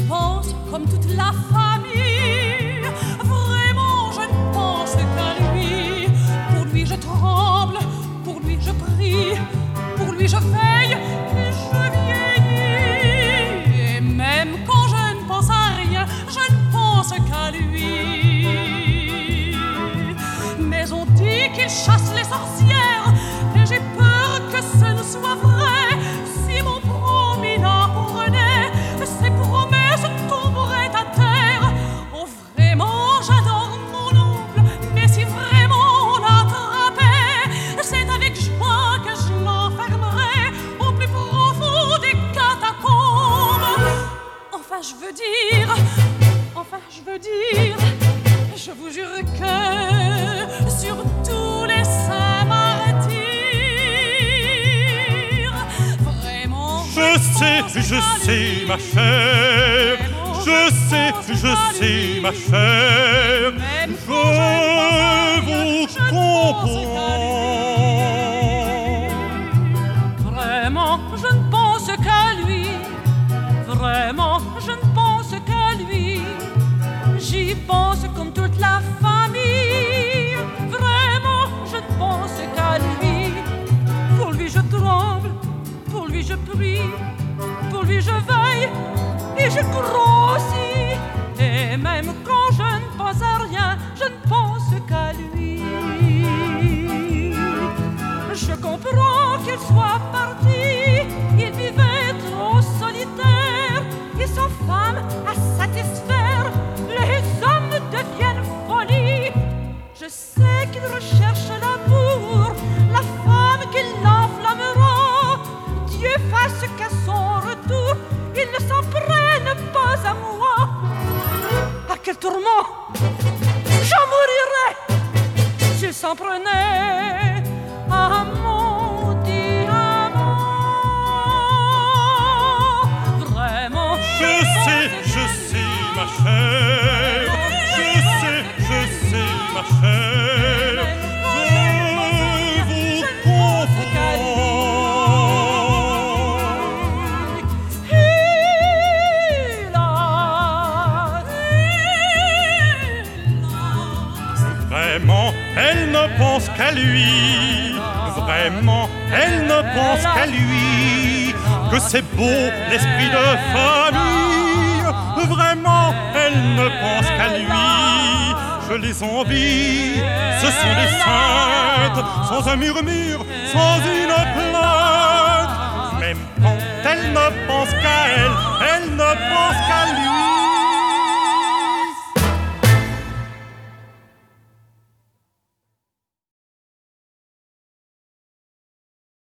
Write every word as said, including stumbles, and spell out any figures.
pense comme toute la famille. Vraiment, je ne pense qu'à lui. Pour lui, je tremble, pour lui, je prie, pour lui, je veille et je vieillis. Et même quand je ne pense à rien, je ne pense qu'à lui. Mais on dit qu'il chasse les sorcières, et j'ai peur que ce ne soit vrai. Si mon promis l'apprenait, ses promesses tomberaient à terre. Oh, vraiment, j'adore mon oncle, mais si vraiment on l'attrapait, c'est avec joie que je l'enfermerais au plus profond des catacombes. Enfin, je veux dire, enfin, je veux dire, je vous jure que sur tous les saints martyrs, vraiment, je sais, je sais, ma chère, je sais, je sais, ma chère, je vous comprends. Vraiment, je ne pense qu'à lui. Vraiment, je ne pense qu'à lui. J'y pense comme toute la famille. Vraiment, je ne pense qu'à lui. Pour lui, je tremble, pour lui, je prie, pour lui, je veille et je grossis. Et même quand je ne pense à rien, je ne pense qu'à lui. Je comprends qu'il soit parti, il vivait trop solitaire, et sans femme à satisfaire, les hommes deviennent folie. Je sais qu'il recherche l'amour, la femme qui l'enflammera. Dieu fasse qu'à son retour, il ne s'en prenne pas à moi. À quel tourment! J'en mourirais s'il s'en prenait à mon diamant. Vraiment, Je sais, je sais, ma chère, je sais, je sais, ma chère, je vous comprends. Il a, Vraiment, elle ne pense qu'à lui. Vraiment, elle ne pense qu'à lui. Que c'est beau l'esprit de famille. Vraiment, elle ne pense qu'à lui. Je les envie, ce sont des saintes, sans un murmure, sans une plainte. Même quand elle ne pense qu'à elle, elle ne pense qu'à lui.